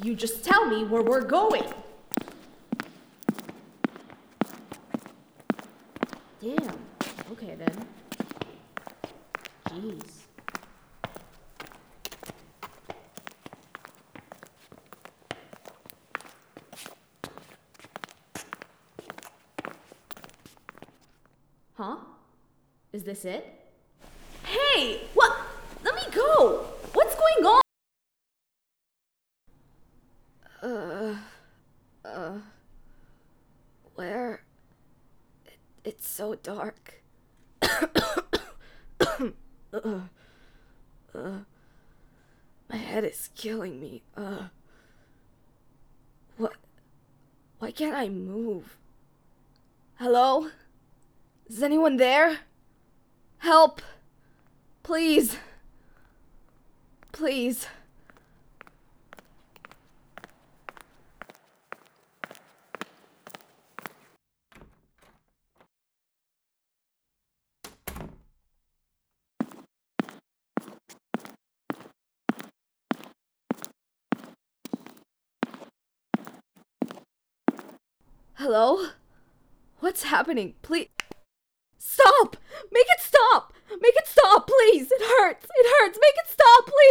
You just tell me where we're going. Damn. Okay then. Jeez. Huh? Is this it? Hey! What? Let me go! What's going on? Where? It's so dark. My head is killing me. What? Why can't I move? Hello? Is anyone there? Help! Please. Please. Hello? What's happening? Please. Stop! Make it stop! Make it stop, please! It hurts! It hurts! Make it stop, please!